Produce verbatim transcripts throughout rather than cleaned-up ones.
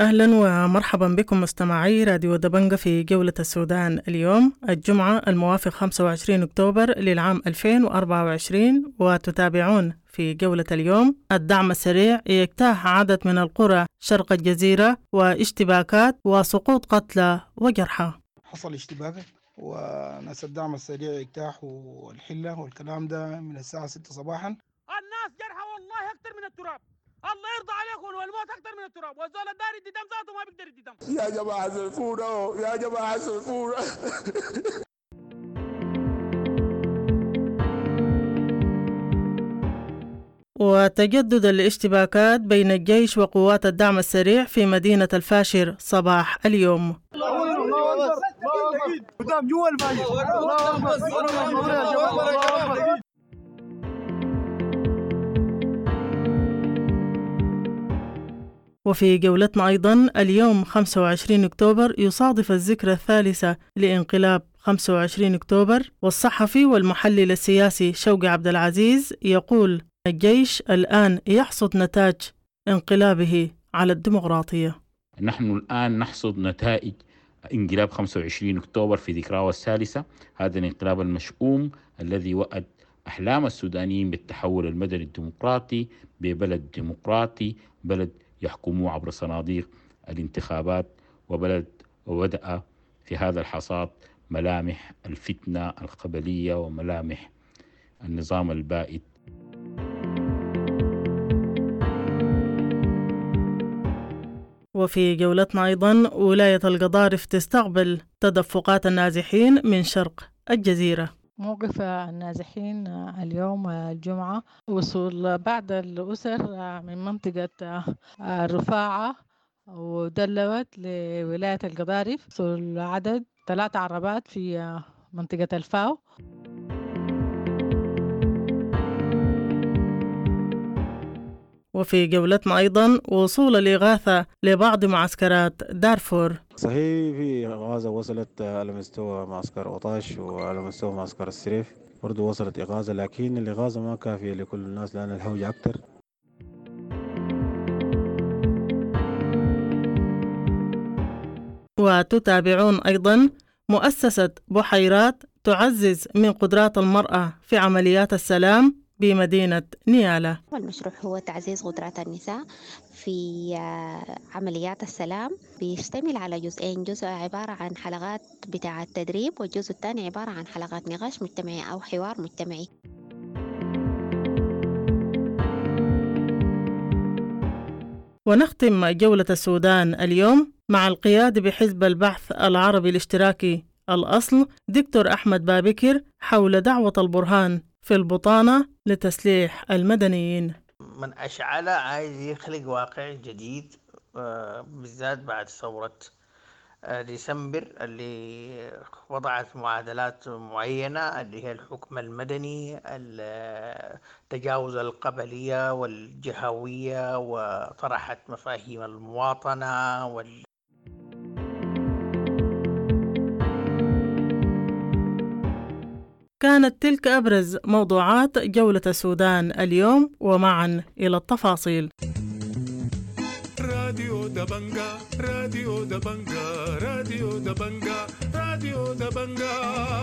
أهلا ومرحبا بكم مستمعي راديو دبنجة في جولة السودان اليوم الجمعة الموافق خمسة وعشرين أكتوبر للعام ألفين وأربعة وعشرين، وتتابعون في جولة اليوم الدعم السريع يجتاح عدد من القرى شرق الجزيرة واشتباكات وسقوط قتلى وجرحى. حصل اشتباك وناس الدعم السريع يجتاحوا الحلة والكلام ده من الساعة ستة صباحا. الناس جرحى والله أكتر من التراب، الله يرضى عليكم، والموت أكتر من التراب، والزول الدار يدي دم ذاته ما بيقدر يدي دم. يا جماعة سلفونا يا جماعة سلفونا. وتجدد الاشتباكات بين الجيش وقوات الدعم السريع في مدينة الفاشر صباح اليوم. وفي جولتنا أيضا اليوم خمسة وعشرين أكتوبر يصادف الذكرى الثالثة لانقلاب خمسة وعشرين أكتوبر، والصحفي والمحلل السياسي شوقي عبد العزيز يقول الجيش الآن يحصد نتاج انقلابه على الديمقراطية. نحن الآن نحصد نتائج انقلاب خمسة وعشرين أكتوبر في ذكراه الثالثة، هذا الانقلاب المشؤوم الذي وأد أحلام السودانيين بالتحول المدني الديمقراطي ببلد ديمقراطي، بلد يحكموه عبر صناديق الانتخابات، وبلد وبدأ في هذا الحصاد ملامح الفتنة القبلية وملامح النظام البائد. وفي جولتنا أيضا ولاية القضارف تستقبل تدفقات النازحين من شرق الجزيرة. موقف النازحين اليوم الجمعة وصول بعض الأسر من منطقة الرفاعة ودلوت لولاية القضارف، وصول عدد ثلاثة عربات في منطقة الفاو. وفي جولتنا أيضا وصول الإغاثة لبعض معسكرات دارفور. صحيح في إغاثة وصلت على مستوى معسكر أوطاش وعلى مستوى معسكر السريف برضو وصلت إغاثة، لكن الإغاثة ما كافية لكل الناس لأن الحوجة أكتر. وتتابعون أيضا مؤسسة بحيرات تعزز من قدرات المرأة في عمليات السلام بمدينة نيالا. المشروع هو تعزيز قدرات النساء في عمليات السلام، بيشتمل على جزئين، جزء عبارة عن حلقات بتاعة تدريب، والجزء الثاني عبارة عن حلقات نقاش مجتمعي أو حوار مجتمعي. ونختم جولة السودان اليوم مع القيادة بحزب البحث العربي الاشتراكي الأصل دكتور أحمد بابكر حول دعوة البرهان في البطانة لتسليح المدنيين. من أشعل عايز يخلق واقع جديد، بالذات بعد ثورة ديسمبر اللي وضعت معادلات معينة اللي هي الحكم المدني، التجاوز القبلية والجهوية، وطرحت مفاهيم المواطنة وال كانت تلك أبرز موضوعات جولة السودان اليوم، ومعا إلى التفاصيل. راديو دبنجة راديو دبنجة راديو دبنجة راديو دبنجة.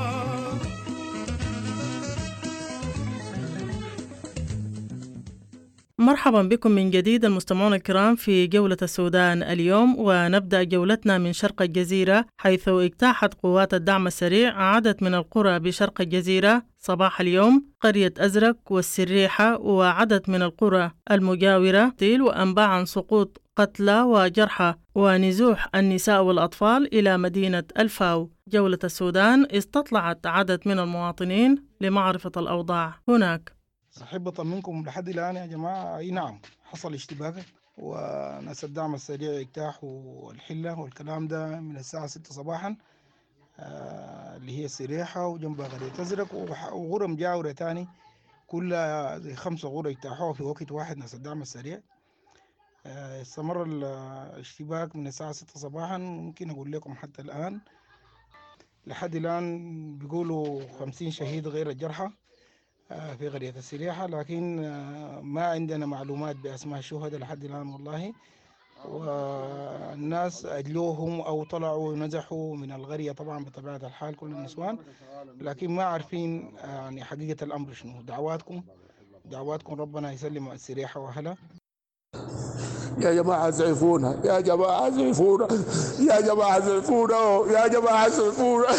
مرحبا بكم من جديد المستمعون الكرام في جولة السودان اليوم، ونبدأ جولتنا من شرق الجزيرة، حيث اجتاحت قوات الدعم السريع عدد من القرى بشرق الجزيرة صباح اليوم، قرية أزرق والسريحة وعدد من القرى المجاورة، وأنباء عن سقوط قتلى وجرحى ونزوح النساء والأطفال إلى مدينة الفاو. جولة السودان استطلعت عدد من المواطنين لمعرفة الأوضاع هناك. صحيح بطمنكم لحد الآن يا جماعة، أي نعم حصل اشتباك وناس الدعم السريع يجتاحوا الحلة والكلام ده من الساعة ستة صباحا، آه اللي هي السريحة وجنبها قرية أزرق وغرة مجاورة تاني، كلها زي خمسة غرة يجتاحوها في وقت واحد ناس الدعم السريع. آه استمر الاشتباك من الساعة ستة صباحا، ممكن أقول لكم حتى الآن لحد الآن بيقولوا خمسين شهيد غير الجرحى في قرية السريحة، لكن ما عندنا معلومات بأسماء الشهداء لحد الآن والله. والناس أجلوهم أو طلعوا نزحوا من القرية طبعا بطبيعة الحال كل النسوان، لكن ما عارفين يعني حقيقة الأمر شنو. دعواتكم دعواتكم ربنا يسلم السريحة وأهلها. يا جماعة اسعفونا، يا جماعة اسعفونا، يا جماعة اسعفونا، يا جماعة اسعفونا.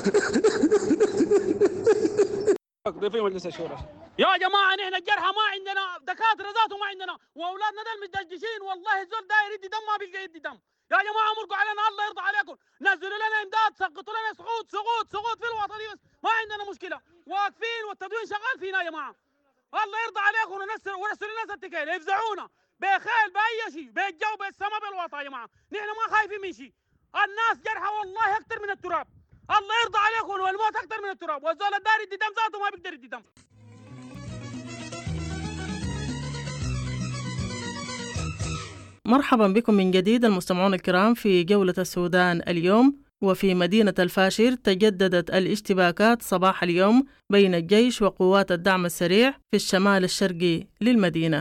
في مجلس الشورى يا جماعه، نحن الجرحى ما عندنا دكاتره ذاته ما عندنا، واولادنا دول متدجشين، والله الزول داير يدي دم ما بيلقى يدي دم. يا جماعه مرقوا علينا، الله يرضى عليكم، نزلوا لنا امداد، سقطوا لنا سقوط سقوط سقوط في الوطنيه، بس ما عندنا مشكله، واقفين والتدوين شغال فينا يا جماعه. الله يرضى عليكم، ونسر ورسلوا الناس التكيل يفزعونا بخيل باي شيء، بالجو بالسماء بالوطا يا جماعه، نحن ما خايفين من شيء. الناس جرحى والله اكثر من التراب، الله يرضى عليكم، والموت اكثر من التراب، والزول الدار يدي دم ذاته ما بيقدر يدي دم. مرحبا بكم من جديد المستمعون الكرام في جولة السودان اليوم. وفي مدينة الفاشر تجددت الاشتباكات صباح اليوم بين الجيش وقوات الدعم السريع في الشمال الشرقي للمدينة.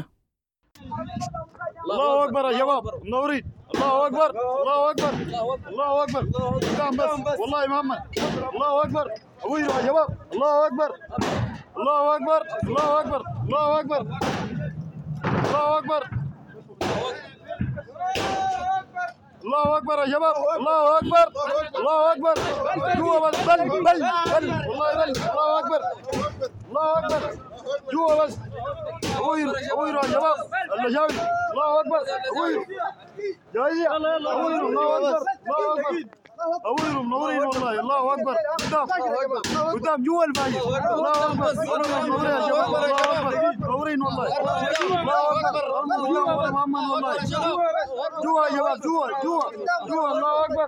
الله أكبر يا شباب منورين، الله أكبر الله أكبر الله أكبر قدام بس والله محمد، الله أكبر أبوي يا شباب، الله أكبر الله أكبر الله أكبر الله أكبر الله أكبر الله أكبر يا شباب، الله أكبر الله أكبر جوا بس بل بل بل والله بل، الله أكبر الله أكبر جوا بس أبوي أبوي يا شباب اللي شايف، الله أكبر أبوي جاي أبوي، الله أكبر الله أكبر أبوي منورين والله، الله أكبر قدام قدام جوا الفاجر، الله أكبر منورين يا شباب، الله أكبر منورين والله، الله أكبر الله محمد والله جوا يا شباب جوا جوا جوا، الله أكبر.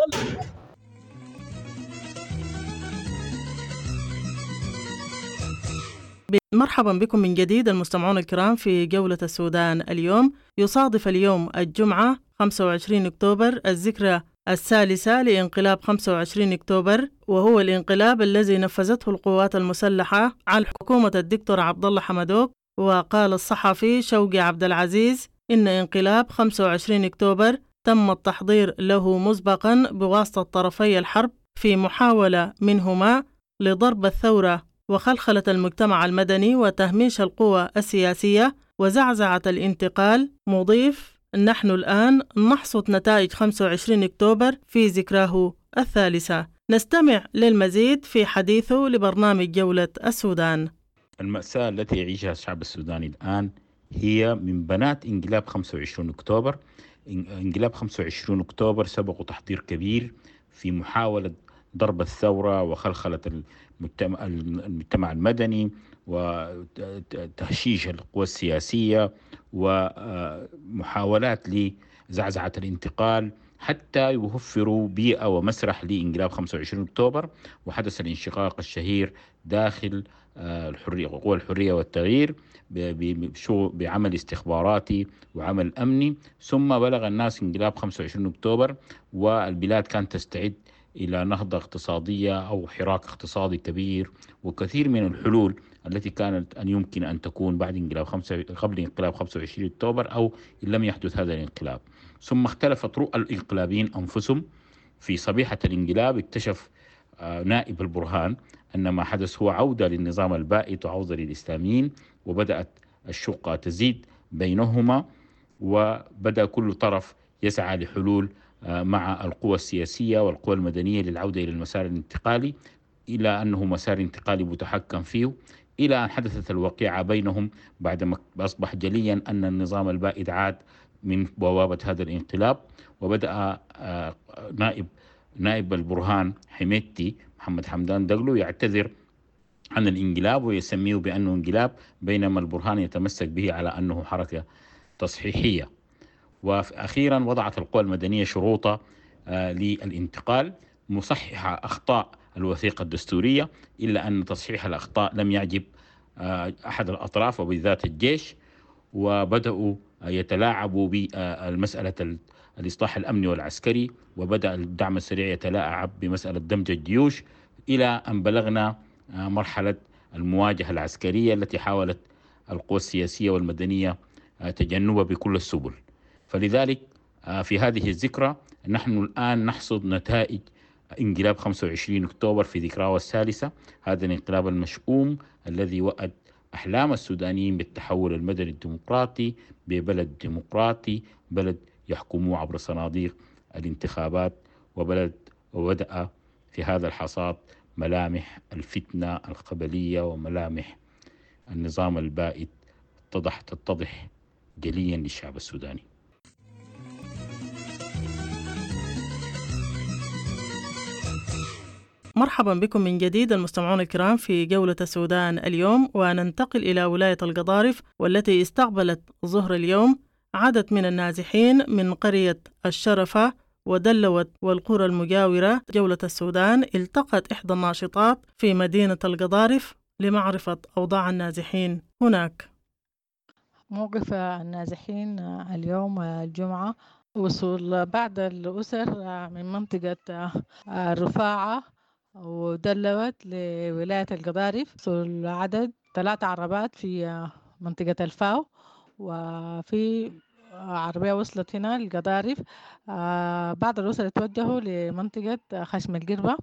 مرحبا بكم من جديد المستمعون الكرام في جولة السودان اليوم. يصادف اليوم الجمعة خمسة وعشرين أكتوبر الذكرى الثالثة لإنقلاب خمسة وعشرين أكتوبر، وهو الانقلاب الذي نفذته القوات المسلحة على حكومة الدكتور عبد الله حمدوك. وقال الصحفي شوقي عبد العزيز إن انقلاب خمسة وعشرين أكتوبر تم التحضير له مسبقا بواسطة طرفي الحرب في محاولة منهما لضرب الثورة وخلخلة المجتمع المدني وتهميش القوى السياسية وزعزعة الانتقال، مضيف نحن الآن نحصد نتائج خمسة وعشرين أكتوبر في ذكراه الثالثة. نستمع للمزيد في حديثه لبرنامج جولة السودان. المأساة التي يعيشها الشعب السوداني الآن هي من بنات انقلاب خمسة وعشرين أكتوبر. انقلاب خمسة وعشرين أكتوبر سبق تحضير كبير في محاولة ضرب الثورة وخلخلة المجتمع, المجتمع المدني وتهشيش القوى السياسية ومحاولات لزعزعة الانتقال حتى يوفروا بيئة ومسرح لانقلاب خمسة وعشرين أكتوبر. وحدث الانشقاق الشهير داخل الحرية قوى الحرية والتغيير بعمل استخباراتي وعمل أمني، ثم بلغ الناس انقلاب خمسة وعشرين أكتوبر والبلاد كانت تستعد إلى نهضة اقتصادية أو حراك اقتصادي كبير، وكثير من الحلول التي كانت أن يمكن أن تكون بعد انقلاب خمسة قبل انقلاب خمسة وعشرين أكتوبر أو إن لم يحدث هذا الانقلاب. ثم اختلفت رؤى الانقلابيين أنفسهم. في صبيحة الانقلاب اكتشف نائب البرهان أن ما حدث هو عودة للنظام البائد وعودة للإسلاميين، وبدأت الشقة تزيد بينهما، وبدأ كل طرف يسعى لحلول مع القوى السياسية والقوى المدنية للعودة إلى المسار الانتقالي، إلى أنه مسار انتقالي متحكم فيه، إلى أن حدثت الوقيعة بينهم بعدما أصبح جليا أن النظام البائد عاد من بوابة هذا الانقلاب. وبدأ نائب نائب البرهان حميدتي محمد حمدان دقلو يعتذر عن الانقلاب ويسميه بأنه انقلاب، بينما البرهان يتمسك به على أنه حركة تصحيحية. وأخيرا وضعت القوى المدنية شروطا آه للانتقال مصححة أخطاء الوثيقة الدستورية، إلا أن تصحيح الأخطاء لم يعجب آه أحد الأطراف وبالذات الجيش، وبدأوا آه يتلاعبوا بمسألة الإصلاح الأمني والعسكري، وبدأ الدعم السريع يتلاعب بمسألة دمج الجيوش، إلى أن بلغنا آه مرحلة المواجهة العسكرية التي حاولت القوى السياسية والمدنية آه تجنبها بكل السبل. فلذلك في هذه الذكرى نحن الآن نحصد نتائج انقلاب خمسة وعشرين أكتوبر في ذكراه الثالثة، هذا الانقلاب المشؤوم الذي وأد أحلام السودانيين بالتحول المدني الديمقراطي ببلد ديمقراطي، بلد يحكموه عبر صناديق الانتخابات، وبلد وبدأ في هذا الحصاد ملامح الفتنة القبلية وملامح النظام البائد تتضح تتضح جليا للشعب السوداني. مرحبا بكم من جديد المستمعون الكرام في جولة السودان اليوم، وننتقل إلى ولاية القضارف والتي استقبلت ظهر اليوم عدد من النازحين من قرية الشرفة ودلوت والقرى المجاورة. جولة السودان التقت إحدى الناشطات في مدينة القضارف لمعرفة أوضاع النازحين هناك. موقف النازحين اليوم الجمعة وصول بعض الأسر من منطقة الرفاعة ودلوت لولاية القضارف، وصول عدد ثلاثة عربات في منطقة الفاو، وفي عربية وصلت هنا القضارف. آه بعض الأسر توجهوا لمنطقة خشم القربة،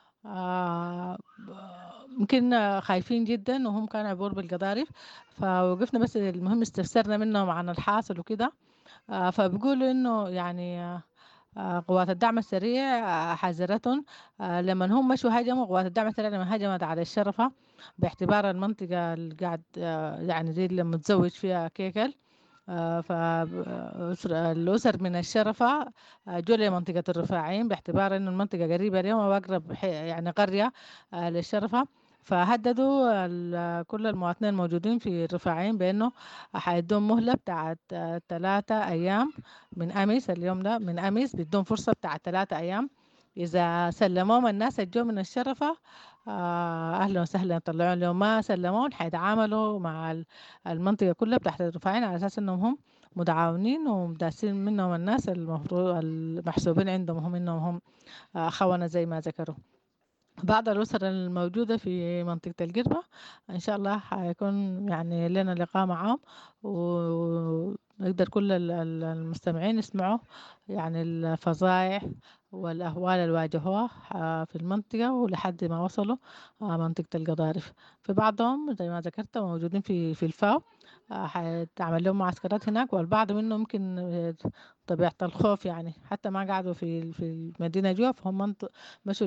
يمكن آه خايفين جدا وهم كانوا عبور بالقضارف، فوقفنا بس المهم استفسرنا منهم عن الحاصل وكده. آه فبيقولوا إنه يعني آه قوات الدعم السريع آه حذرتهم آه لما هم مشوا هجموا. قوات الدعم السريع لما هجمت على الشرفة باعتبار المنطقة اللي قاعد آه يعني دي اللي متزوج فيها كيكل، آه فالأسر من الشرفة آه جو لمنطقة الرفاعين باعتبار إنه المنطقة قريبة اليوم وأقرب يعني قرية آه للشرفة. فهددوا كل المواطنين الموجودين في الرفاعين بأنه حيدون مهلة بتاعت ثلاثة أيام من أمس. اليوم ده من أمس بدون فرصة بتاعت ثلاثة أيام، إذا سلموهم الناس الجو من الشرفة آه أهلا وسهلا يطلعون، لو ما سلمون حيتعاملوا مع المنطقة كلها بتاعت الرفاعين على أساس إنهم هم متعاونين ومداسين منهم الناس المفروض المحسوبين عندهم هم إنهم هم آه خونة زي ما ذكروا. بعض الأسر الموجودة في منطقة القربة إن شاء الله حيكون يعني لنا لقاء معهم، ونقدر كل المستمعين يسمعوا يعني الفظائع والأهوال اللي واجهوها في المنطقة ولحد ما وصلوا منطقة القضارف. في بعضهم زي ما ذكرت موجودين في في الفاو، حيتعمل لهم معسكرات هناك، والبعض منهم ممكن طبيعة الخوف يعني حتى ما قعدوا في في المدينة جوا، فهم مشوا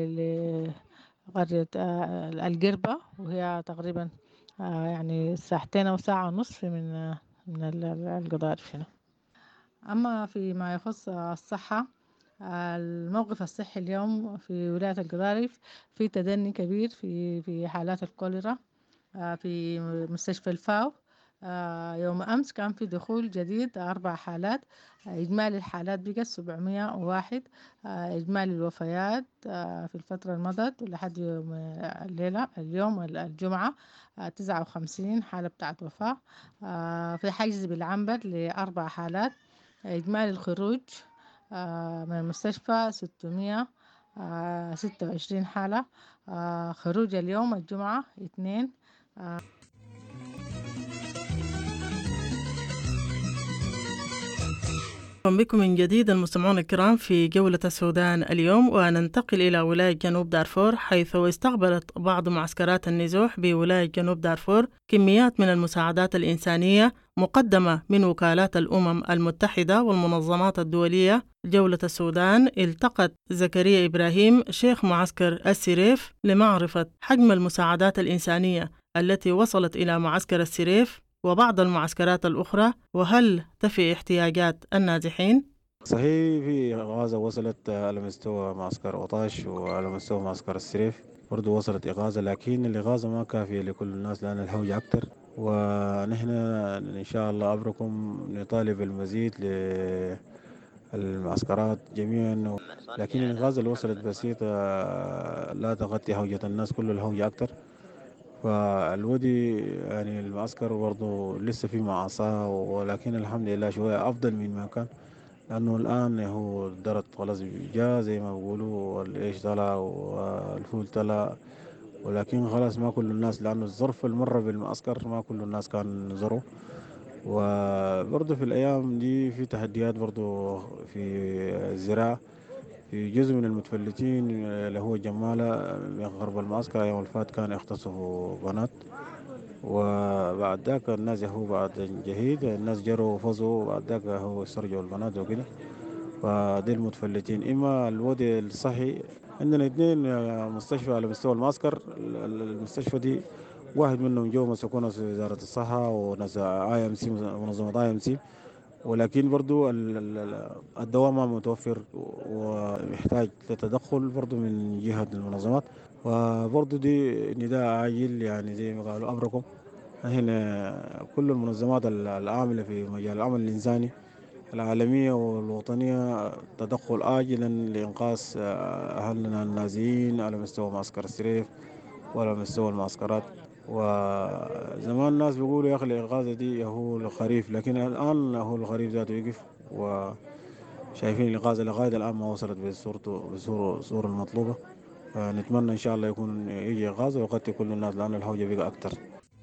لقرية القربة وهي تقريبا يعني ساعتين أو ساعة ونصف من من القضارف هنا. أما فيما يخص الصحة، الموقف الصحي اليوم في ولاية القضارف في تدني كبير في في حالات الكوليرا في مستشفى الفاو. يوم أمس كان في دخول جديد أربع حالات، إجمالي الحالات بقت سبعمية وواحد، إجمالي الوفيات في الفترة المضت لحد يوم الليلة اليوم الجمعة تسعة وخمسين حالة بتاعت وفاة. في حجز بالعنبر لأربع حالات، إجمالي الخروج من المستشفى ستمية ستة وعشرين حالة، خروج اليوم الجمعة اثنين. بكم من جديد المستمعون الكرام في جولة السودان اليوم، وننتقل إلى ولاية جنوب دارفور، حيث استقبلت بعض معسكرات النزوح بولاية جنوب دارفور كميات من المساعدات الإنسانية مقدمة من وكالات الأمم المتحدة والمنظمات الدولية. جولة السودان التقت زكريا إبراهيم شيخ معسكر السريف لمعرفة حجم المساعدات الإنسانية التي وصلت إلى معسكر السريف وبعض المعسكرات الأخرى، وهل تفي احتياجات النازحين؟ صحيح في إغاثة وصلت على مستوى معسكر أوطاش وعلى مستوى معسكر السريف برضو وصلت إغاثة، لكن الإغاثة ما كافية لكل الناس لأن الهوجة أكتر، ونحن إن شاء الله أبركم نطالب المزيد للمعسكرات جميعا، لكن الإغاثة اللي وصلت بسيطة لا تغطي هوجة الناس، كل الهوجة أكتر. فالودي يعني المعسكر برضو لسه في معاصاة، ولكن الحمد لله شوية أفضل من ما كان، لأنه الآن هو درت خلاص جاء زي ما بيقولوا الإيش طلع والفول طلع، ولكن خلاص ما كل الناس، لأنه الظرف المرة بالمعسكر ما كل الناس كان زروا، وبرضه في الأيام دي في تحديات برضه في الزراعة. في جزء من المتفلتين اللي هو جمالة من غرب المعسكر يوم الفات كان يغتصبوا بنات، وبعد ذاك الناس هو بعد جهيد الناس جروا وفزوا، وبعد ذاك هو استرجعوا البنات وكده. فدي المتفلتين. إما الوضع الصحي عندنا اثنين مستشفى على مستوى المعسكر. المستشفى دي واحد منهم جو مسكونه في وزارة الصحة وناس اي ام سي منظمة اي ام سي، ولكن برضو الدواء ما متوفر ويحتاج لتدخل برضو من جهة المنظمات. وبرضو دي نداء عاجل يعني زي ما قالوا أمركم. هنا كل المنظمات العاملة في مجال العمل الإنساني العالمية والوطنية تدخل آجلا لإنقاذ أهلنا النازيين على مستوى معسكر السريف وعلى مستوى المعسكرات. وزمان الناس بيقولوا يا أخي الإغاثة دي هو الخريف، لكن الآن هو الخريف ذاته يقف، وشايفين الإغاثة لغاية الآن ما وصلت بصورته بصورة الصورة المطلوبة. فنتمنى إن شاء الله يكون يجي إغاثة ويغطي كل الناس لأن الحوجة بقى أكتر.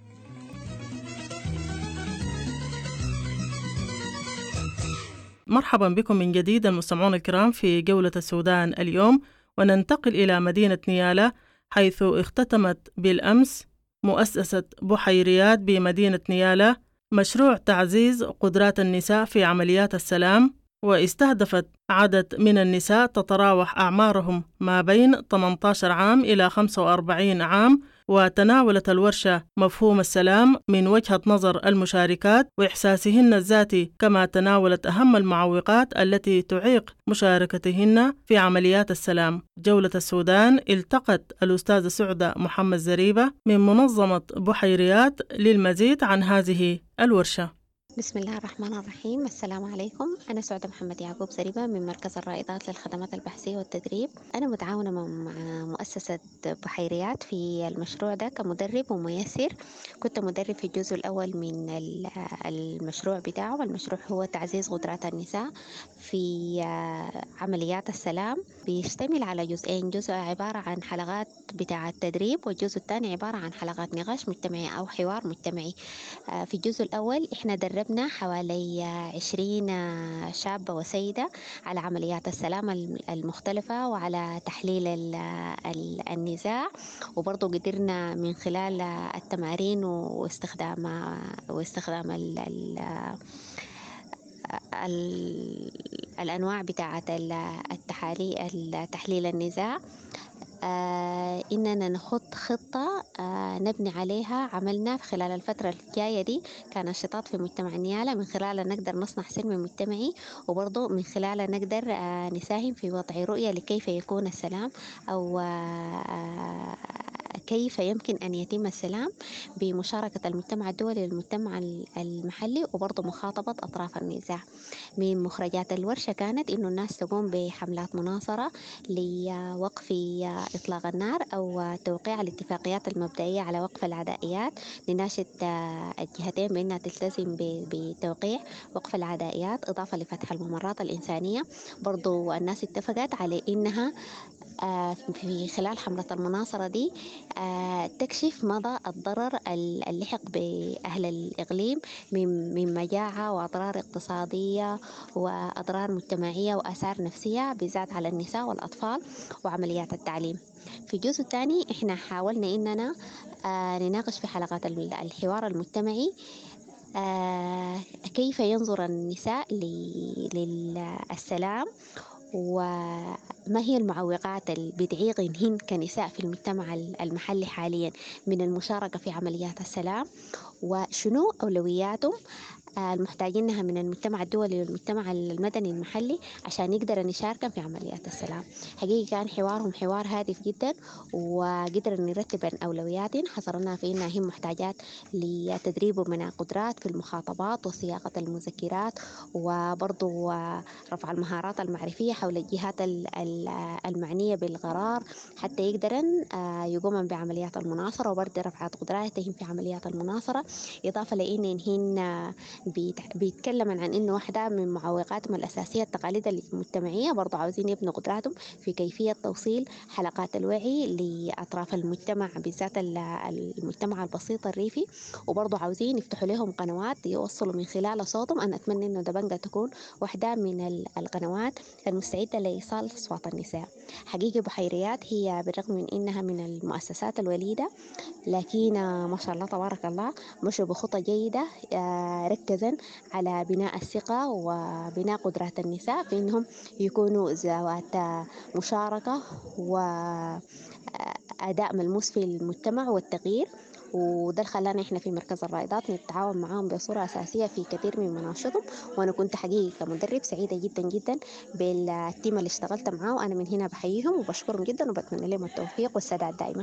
مرحبا بكم من جديد المستمعون الكرام في جولة السودان اليوم، وننتقل إلى مدينة نيالا حيث اختتمت بالأمس مؤسسة بحيريات بمدينة نيالا مشروع تعزيز قدرات النساء في عمليات السلام، واستهدفت عدد من النساء تتراوح أعمارهم ما بين ثمانية عشر عام إلى خمسة وأربعين عام، وتناولت الورشة مفهوم السلام من وجهة نظر المشاركات وإحساسهن الذاتي، كما تناولت أهم المعوقات التي تعيق مشاركتهن في عمليات السلام. جولة السودان التقت الأستاذة سعدة محمد زريبة من منظمة بحيريات للمزيد عن هذه الورشة. بسم الله الرحمن الرحيم. السلام عليكم. أنا سعدة محمد يعقوب زريبة من مركز الرائدات للخدمات البحثية والتدريب. أنا متعاونة مع مؤسسة بحيريات في المشروع ده كمدرب وميسر. كنت مدرب في الجزء الأول من المشروع بتاعه. المشروع هو تعزيز قدرات النساء في عمليات السلام، بيشتمل على جزئين، جزء عبارة عن حلقات بتاع التدريب، والجزء الثاني عبارة عن حلقات نقاش مجتمعي أو حوار مجتمعي. في الجزء الأول إحنا دربنا حوالي عشرين شابة وسيدة على عمليات السلام المختلفة وعلى تحليل النزاع، وبرضو قدرنا من خلال التمارين واستخدام واستخدام ال الأنواع بتاعة التحليل النزاع آه إننا نخط خطة آه نبني عليها عملنا في خلال الفترة الجاية دي كنشاطات في مجتمع نيالا، من خلالها نقدر نصنع سلم مجتمعي، وبرضو من خلالها نقدر آه نساهم في وضع رؤية لكيف يكون السلام أو آه كيف يمكن أن يتم السلام بمشاركة المجتمع الدولي للمجتمع المحلي، وبرضو مخاطبة أطراف النزاع. من مخرجات الورشة كانت إنه الناس تقوم بحملات مناصرة لوقف إطلاق النار أو توقيع الاتفاقيات المبدئية على وقف العدائيات، لناشد الجهتين بأنها تلتزم بتوقيع وقف العدائيات إضافة لفتح الممرات الإنسانية. برضو الناس اتفقت على إنها في خلال حملة المناصرة دي تكشف مدى الضرر اللحق بأهل الإقليم من مجاعة وأضرار اقتصادية وأضرار مجتمعية وآثار نفسية بالذات على النساء والأطفال وعمليات التعليم. في الجزء الثاني إحنا حاولنا إننا نناقش في حلقات الحوار المجتمعي كيف ينظر النساء للسلام، وما هي المعوقات اللي بتعيقهن كنساء في المجتمع المحلي حاليا من المشاركة في عمليات السلام، وشنو أولوياتهم المحتاجينها من المجتمع الدولي والمجتمع المدني المحلي عشان يقدر نشارك في عمليات السلام. حقيقة كان حوارهم حوار هادف جدا، وقدر نرتب أولويات حصرنا في إنها هي محتاجات لتدريب ومنع قدرات في المخاطبات وصياغة المذكرات، وبرضو رفع المهارات المعرفية حول الجهات المعنية بالقرار حتى يقدرن يقومن بعمليات المناصرة، وبرضو رفع قدراتهم في عمليات المناصرة، إضافة لإن هن بيت- بيتكلم عن إنه واحدة من معوقاتهم الأساسية التقاليد المجتمعية. برضو عاوزين يبنوا قدراتهم في كيفية توصيل حلقات الوعي لأطراف المجتمع، بالذات ال- المجتمع البسيط الريفي. وبرضو عاوزين يفتحوا لهم قنوات يوصلوا من خلال صوتهم. أنا أتمنى إنه دبنجة تكون واحدة من ال- القنوات المستعدة لإيصال أصوات النساء. حقيقي بحيريات هي بالرغم من إنها من المؤسسات الوليدة، لكن آه، ما شاء الله تبارك الله مشوا بخطة جيدة، آه، ركزا على بناء الثقة وبناء قدرات النساء في إنهم يكونوا ذوات آه، مشاركة وأداء ملموس في المجتمع والتغيير. وده اللي خلانا احنا في مركز الرائدات نتعاون معاهم بصورة أساسية في كثير من مناشطهم. وأنا كنت حقيقي كمدرب سعيدة جدا جدا بالتيم اللي اشتغلت معاه، وأنا من هنا بحييهم وبشكرهم جدا وبتمنى لهم التوفيق والسداد دائما.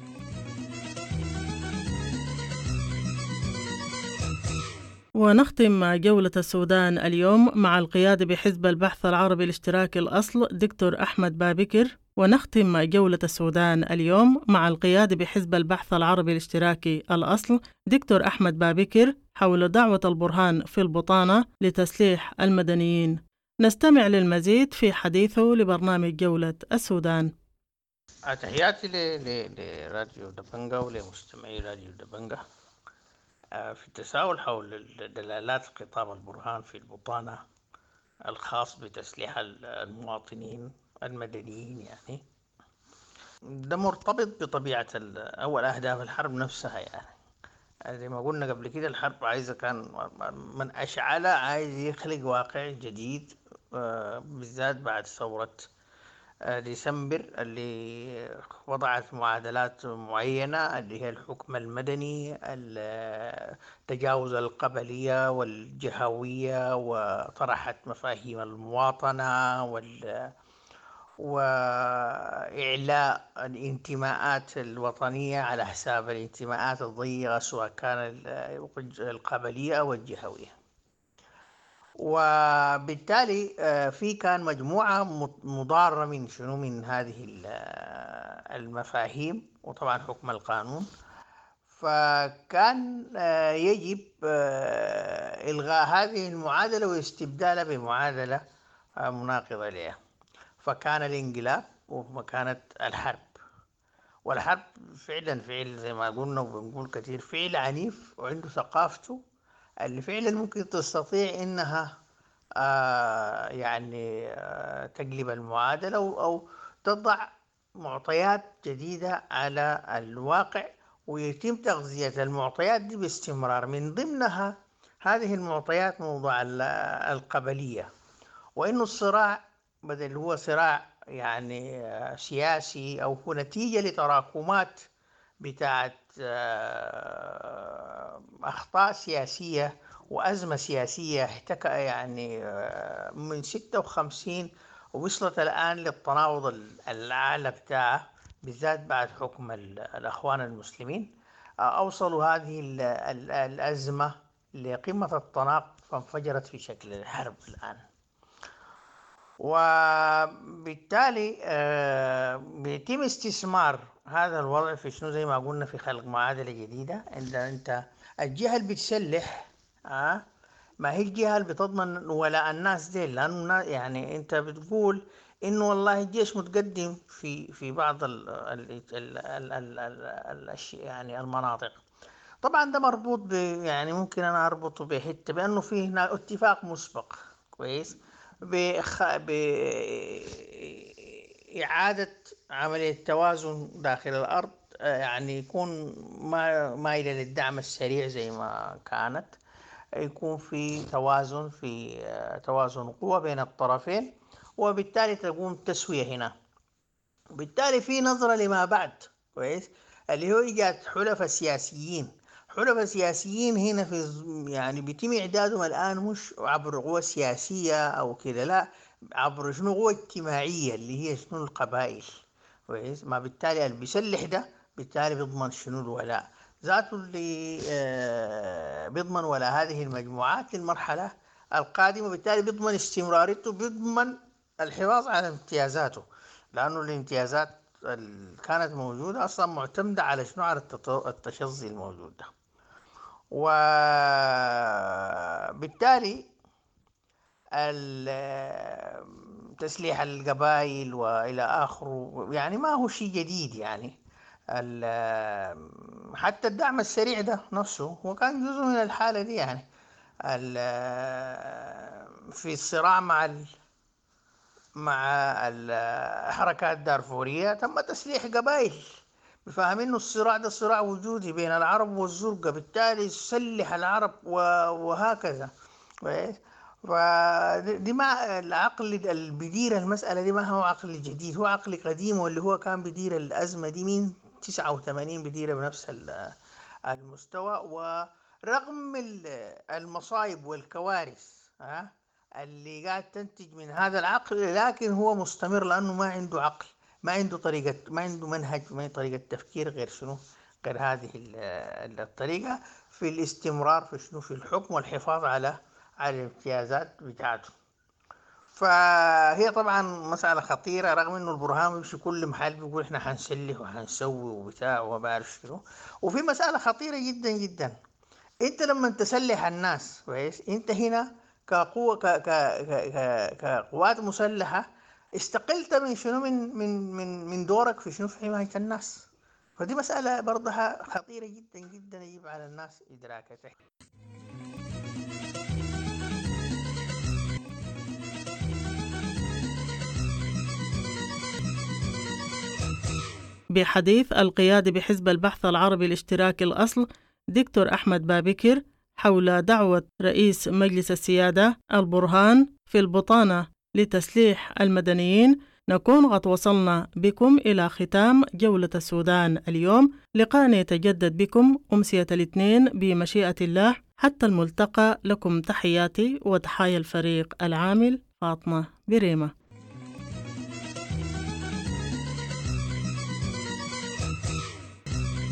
ونختم مع جولة السودان اليوم مع القيادة بحزب البحث العربي الاشتراكي الأصل دكتور أحمد بابكر. ونختم مع جولة السودان اليوم مع القيادة بحزب البحث العربي الاشتراكي الأصل دكتور أحمد بابكر حول دعوة البرهان في البطانة لتسليح المدنيين. نستمع للمزيد في حديثه لبرنامج جولة السودان. تحياتي ل- ل- لراديو دبنجة ولمستمعي راديو دبنجة. آه، في التساؤل حول دلالات خطاب البرهان في البطانة الخاص بتسليح ال- المواطنين المدنيين، يعني ده مرتبط بطبيعة ال- أول أهداف الحرب نفسها. يعني زي ما قلنا قبل كده، الحرب عايزة كان من أشعلها عايز يخلق واقع جديد، آه، بالذات بعد ثورة آه، ديسمبر اللي وضعت معادلات معينة اللي هي الحكم المدني، ال- تجاوز القبلية والجهوية، وطرحت مفاهيم المواطنة وال وإعلاء الانتماءات الوطنية على حساب الانتماءات الضيقة سواء كان ال- القبلية أو الجهوية. وبالتالي آه، في كان مجموعة مت- مضارة من شنو من هذه ال- آه، المفاهيم، وطبعا حكم القانون. فكان آه، يجب آه، إلغاء هذه المعادلة واستبدالها بمعادلة آه، مناقضة لها. فكان الانقلاب وكانت الحرب. والحرب فعلا فعل زي ما قلنا وبنقول كثير، فعل عنيف وعنده ثقافته اللي فعلا ممكن تستطيع انها آه يعني آه تقلب المعادلة أو, أو تضع معطيات جديدة على الواقع، ويتم تغذية المعطيات دي باستمرار. من ضمنها هذه المعطيات موضوع ال- القبلية، وإنه الصراع بدل هو صراع يعني آه، سياسي أو هو نتيجة لتراكمات بتاعت آه، أخطاء سياسية وأزمة سياسية احتكى يعني آه، من ستة وخمسين ووصلت الآن للتناوض ال- الأعلى بتاعه، بالذات بعد حكم ال- الأخوان المسلمين. آه، أوصلوا هذه ال- ال- الأزمة لقمة التناقض فانفجرت في شكل الحرب الآن. وبالتالي آه، بيتم استثمار هذا الوضع في شنو زي ما قلنا في خلق معادلة جديدة. عند انت الجهة اللي بتسلح آه ما هي الجهة اللي بتضمن ولاء الناس دي، لأنه يعني انت بتقول انه والله الجيش متقدم في في بعض ال ال ال ال ال ال ال يعني المناطق. طبعا ده مربوط ب يعني ممكن انا اربطه بحته بانه في هنا اتفاق مسبق كويس بإخ... بإعادة عملية توازن داخل الأرض، آه، يعني يكون ما مايلة للدعم السريع زي ما كانت، يكون في توازن في آه، توازن قوة بين الطرفين، وبالتالي تقوم تسوية هنا. وبالتالي في نظرة لما بعد كويس اللي هو إيجاد حلفاء سياسيين. حلفاء سياسيين هنا في يعني بيتم إعدادهم الآن مش عبر قوة سياسية أو كده، لا، عبر شنو قوة اجتماعية اللي هي شنو القبائل كويس. ما بالتالي اللي بيسلح ده بالتالي بيضمن شنو الولاء ذاته اللي آه بيضمن ولاء هذه المجموعات للمرحلة القادمة، بالتالي بيضمن استمراريته، بيضمن الحفاظ على امتيازاته، لأنه الامتيازات اللي كانت موجودة أصلا معتمدة على شنو على التط- التشظي الموجود ده. وبالتالي تسليح القبائل وإلى آخره يعني ما هو شيء جديد. يعني حتى الدعم السريع ده نفسه هو كان جزء من الحالة دي. يعني في الصراع مع ال مع الحركات الدارفورية تم تسليح قبائل بفهم انه الصراع ده صراع وجودي بين العرب والزرقاء، بالتالي سلح العرب وهكذا. فدي ما العقل اللي بيدير المسألة دي ما هو عقل جديد، هو عقل قديم، واللي هو كان بيدير الأزمة دي من تسعة وثمانين بيديرها بنفس المستوى. ورغم المصايب والكوارث اللي قاعد تنتج من هذا العقل، لكن هو مستمر لأنه ما عنده عقل، ما عنده طريقة، ما عنده منهج، ما عنده طريقة تفكير غير شنو، غير هذه الطريقة في الاستمرار في شنو، في الحكم والحفاظ على على الامتيازات بتاعته. فهي طبعا مسألة خطيرة، رغم انه البرهان بيمشي كل محل بيقول احنا هنسلح وهنسوي وبتاع وما بعرف شنو. وفي مسألة خطيرة جدا جدا، انت لما تسلح الناس كويس، انت هنا كقوة ك ك ك كقوات مسلحة استقلت من شنو، من من من من دورك في شنو، في حماية الناس. فدي مسألة برضها خطيرة جدا جدا يجب على الناس إدراكها. بحديث القيادي بحزب البحث العربي الاشتراكي الأصل دكتور أحمد بابكر حول دعوة رئيس مجلس السيادة البرهان في البطانة لتسليح المدنيين، نكون قد وصلنا بكم إلى ختام جولة السودان اليوم. لقاءنا يتجدد بكم أمسية الاثنين بمشيئة الله. حتى الملتقى، لكم تحياتي وتحايا الفريق العامل. فاطمة بريمة.